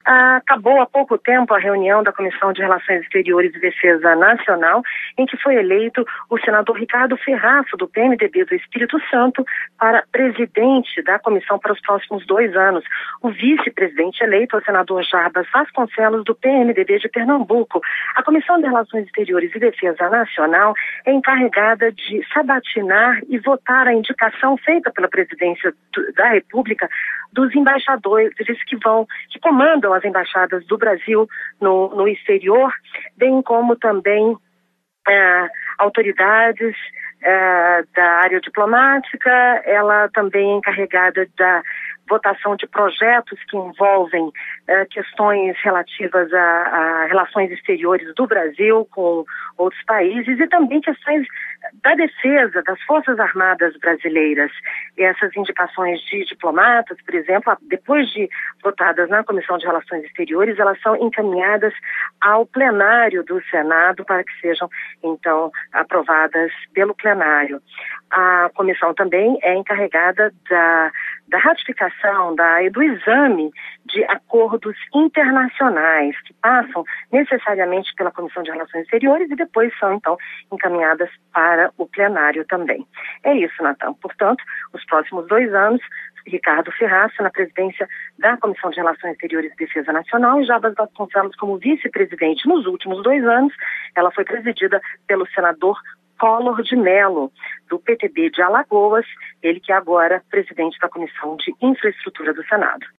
Acabou há pouco tempo a reunião da Comissão de Relações Exteriores e Defesa Nacional, em que foi eleito o senador Ricardo Ferraço, do PMDB do Espírito Santo, para presidente da comissão para os próximos 2 anos. O vice-presidente eleito é o senador Jarbas Vasconcelos, do PMDB de Pernambuco. A Comissão de Relações Exteriores e Defesa Nacional é encarregada de sabatinar e votar a indicação feita pela presidência da República dos embaixadores que comandam as embaixadas do Brasil no exterior, bem como também autoridades da área diplomática. Ela também é encarregada da votação de projetos que envolvem questões relativas a relações exteriores do Brasil com outros países e também questões da defesa das Forças Armadas brasileiras. E essas indicações de diplomatas, por exemplo, depois de votadas na Comissão de Relações Exteriores, elas são encaminhadas ao plenário do Senado para que sejam, então, aprovadas pelo plenário. A comissão também é encarregada da ratificação, do exame de acordos internacionais que passam necessariamente pela Comissão de Relações Exteriores e depois são, então, encaminhadas para o plenário também. É isso, Natan. Portanto, os próximos 2 anos, Ricardo Ferraço na presidência da Comissão de Relações Exteriores e Defesa Nacional e Jarbas Vasconcelos como vice-presidente. Nos últimos 2 anos, ela foi presidida pelo senador Collor de Mello, do PTB de Alagoas, ele que é agora presidente da Comissão de Infraestrutura do Senado.